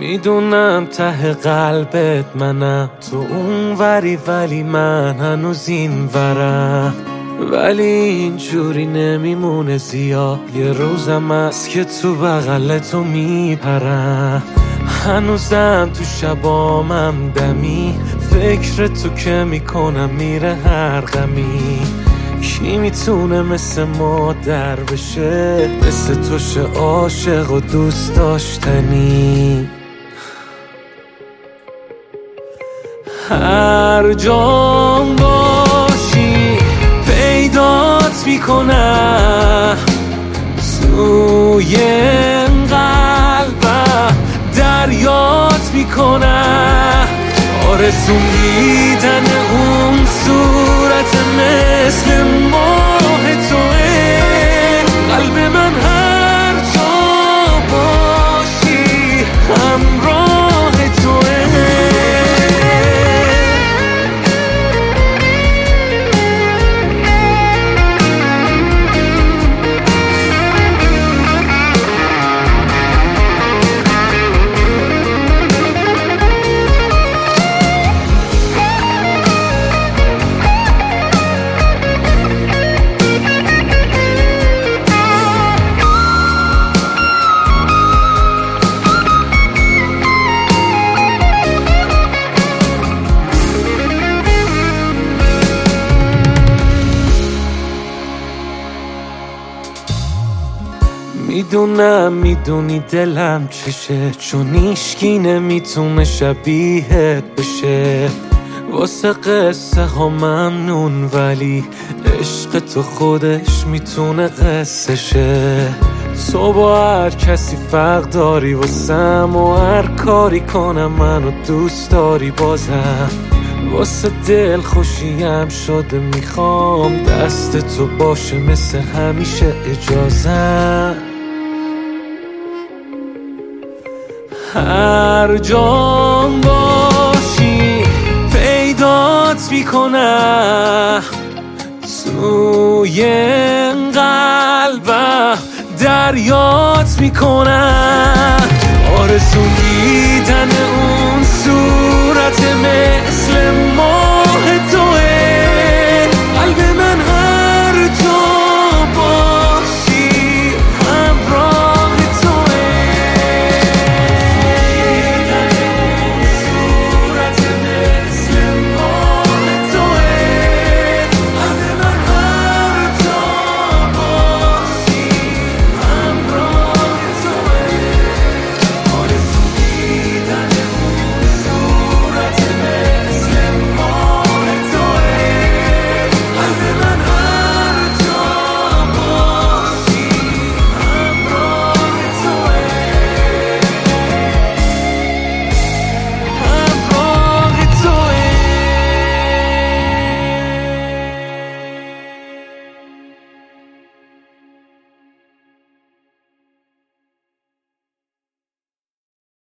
میدونم ته قلبت منم، تو اون وری ولی من هنوز این ورم. ولی اینجوری نمیمونه زیاد، یه روزم هست که تو بغل تو میپرم. هنوزم تو شبامم دمی، فکر تو که میکنم میره هر غمی. کی میتونه مثل مادر بشه، مثل تو شه عاشق و دوست داشتنی. هر جام باشی پیدات میکنم، توی قلبم دریات میکنم. آرزو میدن اون صورت مثل ماه توه، قلب من هر جا باشی همراه توه. میدونم میدونی دلم چشه، چون هیچکی نمیتونه شبیهت بشه. واسه قصه ها ممنون ولی عشق تو خودش میتونه قصه شه. تو با هر کسی فرق داری واسم، و هر کاری کنم منو دوست داری بازم. واسه دل خوشیم شده میخوام دست تو باشه مثل همیشه اجازم. هر جام باشی پیدات میکنم، توی قلبم دریات میکنم. آرزو دیدن اون صورت